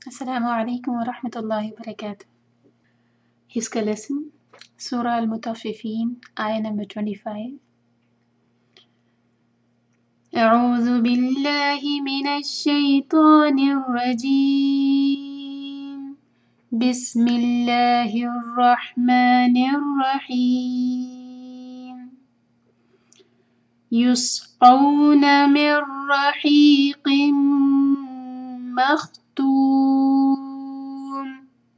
Assalamu alaikum wa rahmatullahi wa barakatuh. Hiska lesson, Surah Al-Mutaffifin, ayah number 25. أعوذ بالله من الشيطان الرجيم بسم الله الرحمن الرحيم يسقون من رحيق مختوم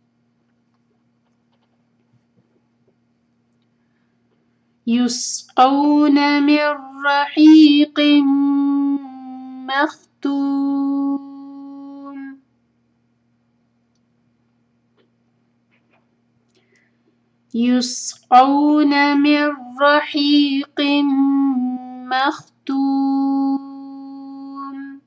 يسقون من رحيق مختوم يسقون من رحيق مختوم.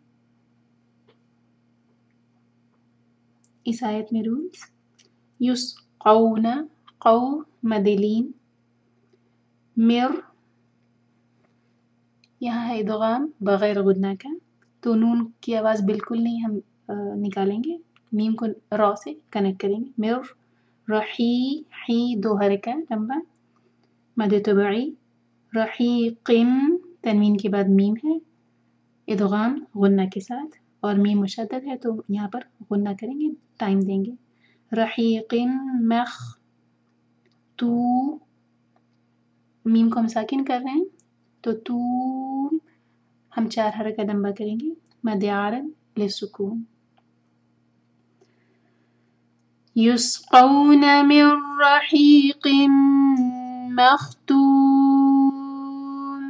اس آیت میں رولز یسقون قو مدلین مر یہاں ہے ادغام بغیر غنہ کا تو نون کی آواز بالکل نہیں ہم نکالیں گے، میم کو را سے کنیکٹ کریں گے. مر رحی حی دو حرکہ لمبا مد طبعی رحیقم تنوین کے بعد میم ہے ادغام غنہ کے ساتھ اور میم مشدد ہے تو یہاں پر غنہ کریں گے، ٹائم دیں گے. رحیقم مخ تو میم کو ہم ساکن کر رہے ہیں تو ہم 4 حرکہ لمبا کریں گے مد عارض للسکون. يسقون من رحيق مختوم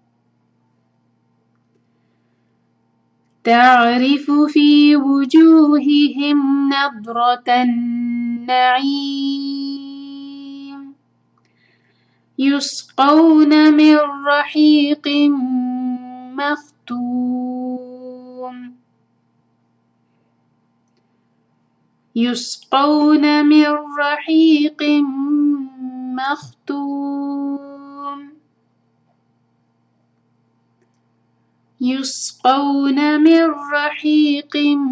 تعرف في وجوههم نضرة النعيم يسقون من رحيق مختوم يسقون من رحيق مختوم يسقون من رحيق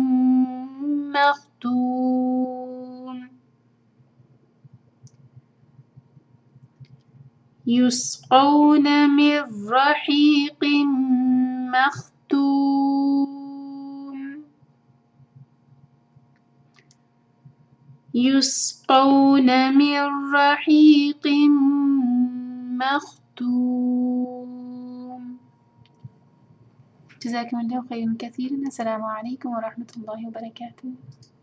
مختوم يسقون من رحيق مختوم يسقون من رحيق مختوم. جزاكم الله خيرا كثيرا. السلام عليكم ورحمة الله وبركاته.